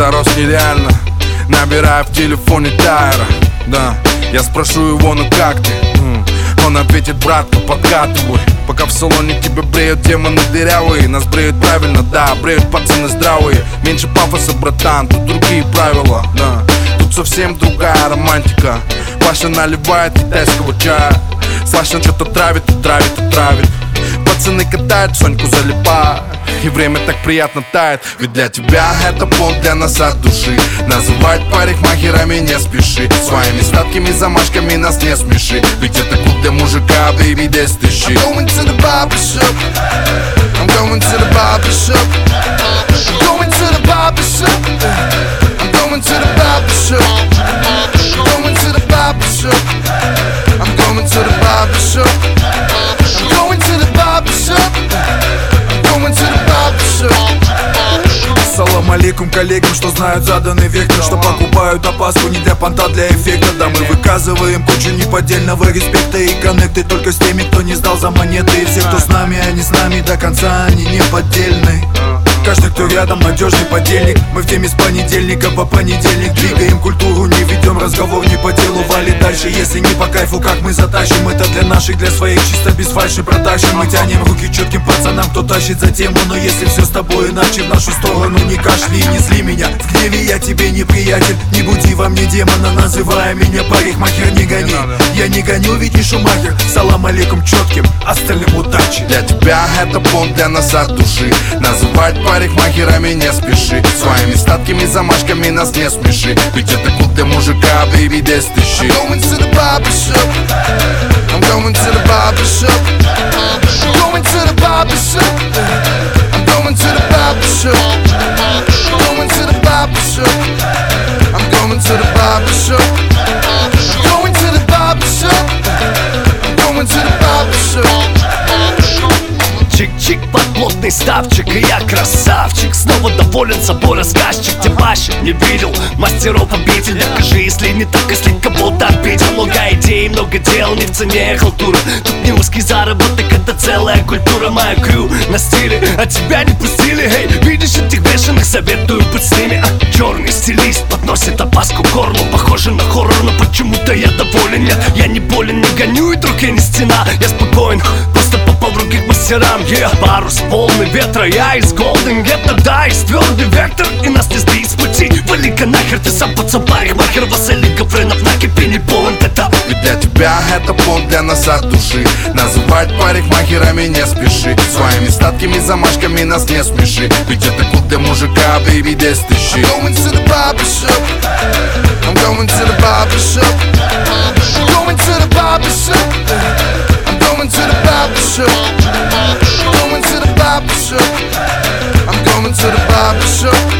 дорос нереально, набирая в телефоне Тайра. Да, я спрошу его, ну как ты? Он ответит: братка, подкатывай. Пока в салоне тебя бреют демоны дырявые. Нас бреют правильно, да, бреют пацаны здравые. Меньше пафоса, братан, тут другие правила, да. Тут совсем другая романтика. Паша наливает китайского чая, Саша что-то травит и травит и травит. Пацаны катают, Соньку залипают, и время так приятно тает. Ведь для тебя это понт, для нас от души. Называть парикмахерами не спеши. Своими сладкими замашками нас не смеши. Ведь это клуб для мужика, baby, this the shit. I'm going to the barbershop. I'm going to the barbershop. I'm going to the barbershop. I'm going to the barbershop. I'm going to the barbershop. I'm going to the barbershop. I'm going to the barbershop. I'm going to the barbershop. Салам алейкум коллегам, что знают заданный вектор, что покупают опаску не для понта, а для эффекта. Да, мы выказываем кучу неподдельного респекта и коннекты только с теми, кто не сдал за монеты. И все, кто с нами, они с нами до конца, они не поддельны. Каждый, кто рядом, надежный подельник. Мы в теме с понедельника по понедельник. Двигаем культуру, не ведем разговор не по делу. Вали дальше, если не по кайфу, как мы затащим. Это для наших, для своих, чисто без фальши протащим. Мы тянем руки четким пацанам, кто тащит за тему. Но если все с тобой иначе, в нашу сторону не кашли и не зли меня. В гневе я тебе не приятель, не буди во мне демона, называя меня парикмахер, не гони. Я не гоню, ведь не шумахер. Салам алейкум четким, остальным удачи. Для тебя это понт, для нас от души. Называть парикмахерами не спеши. Своими сладкими замашками нас не смеши. Ведь это клуб для мужика, baby, this the shit. I'm going to the barbershop. I'm going to the barbershop. I'm going to the barbershop. I'm going to the barbershop. I'm going to the barbershop. I'm going to the barbershop. I'm going to the barbershop. I'm going to the barbershop. Чик-чик под плотный ставчик, и я красавчик. Снова доволен собой рассказчик. Где Паша не видел мастеров обитель. Докажи, если не так, если кого-то обидел. Много идей, много дел, не в цене халтура. Тут не узкий заработок, это целая культура. Моя крю на стиле, а тебя не пустили. Эй, видишь этих бешеных, советую быть с ними. Черный стилист подносит опаску к горлу. Похоже на хоррор, но почему-то я доволен. Нет, я не болен, не гоню, и друг я не стена. Я спокоен, просто попал в руки к мастерам. Парус полный ветра, я из Golden Gate, да, из твердый вектор, и нас не сбить с пути. Вали-ка нахер, ты сам пацан парикмахер. Василий Гавринов на кипе полон это. Ведь для тебя это понт, для нас от души. Называть парикмахерами не спеши. Своими сладкими замашками нас не смеши. Ведь это клуб для мужика, baby, this the shit. I'm going to the barbershop. I'm going to the barbershop. I'm going to the barbershop. I'm going to the barbershop. I'm going to the barbershop. I'm going to the barbershop.